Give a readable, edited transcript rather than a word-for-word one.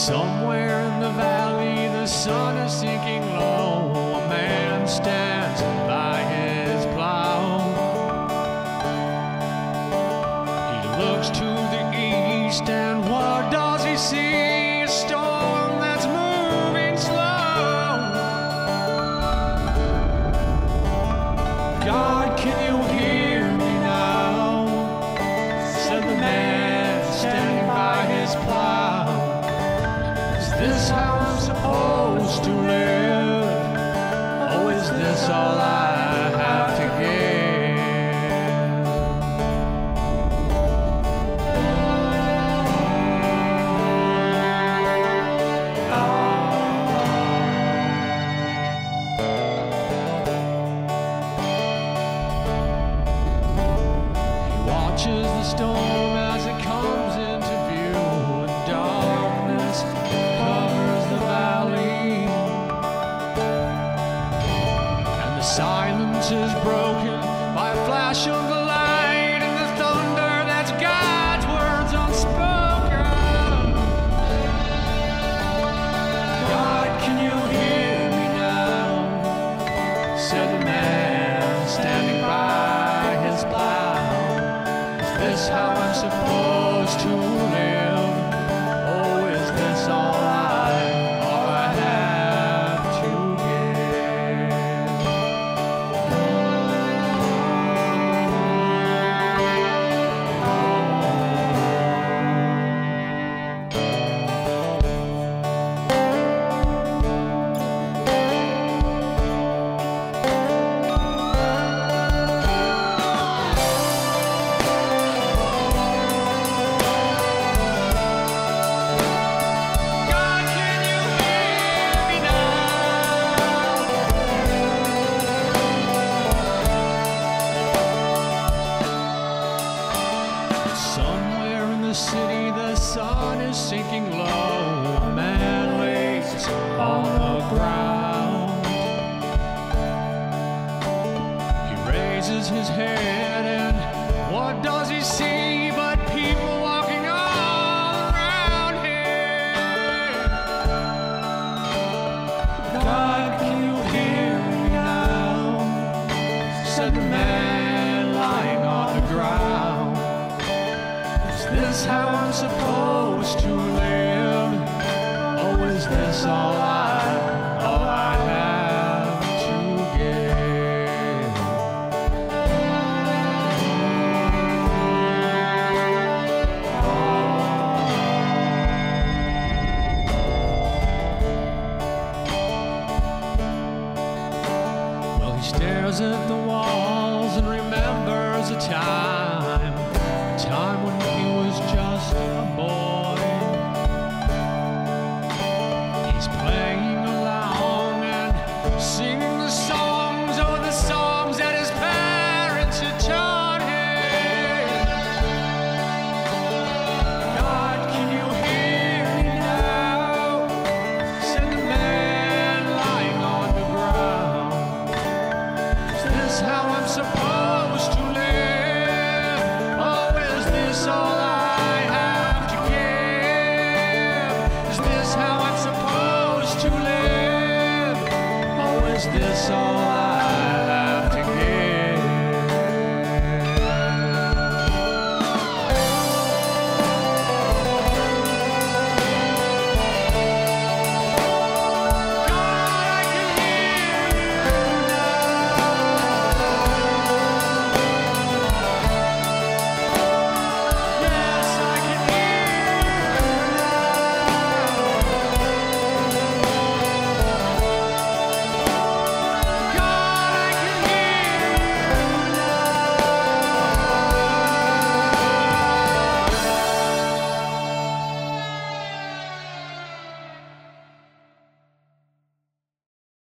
Somewhere in the valley, the sun is sinking low. A man stands by his plow. He looks to the east, and what does he see? A storm that's moving slow. God, can you hear me now? Said the man standing by his plow. Is this how I'm supposed to live? Oh, is this all I have to give? He watches the storm as it comes into view, and darkness covers the valley, and the silence is broken by a flash of the light and the thunder that's God's words unspoken. God, can you hear me now? Said the man standing by his plow. Is this how I'm supposed to live? Oh, is this all I have to God, can you hear me now? Somewhere in the city, the sun is sinking low. A man lays on the ground. He raises his head, and what does he see but people walking all around him? God, can you hear me now? Said the man lying on the ground. Is this how I'm supposed to live? Oh, is this all I have to give? Well, he stares at the walls and remembers a time when he was just a boy. He's playing along and singing the songs, oh, the songs that his parents had taught him. God, can you hear me now? Said the man lying on the ground. Is this how I'm supposed to live? Oh, is this all I have to give? Is this how I'm supposed to live? Oh, is this all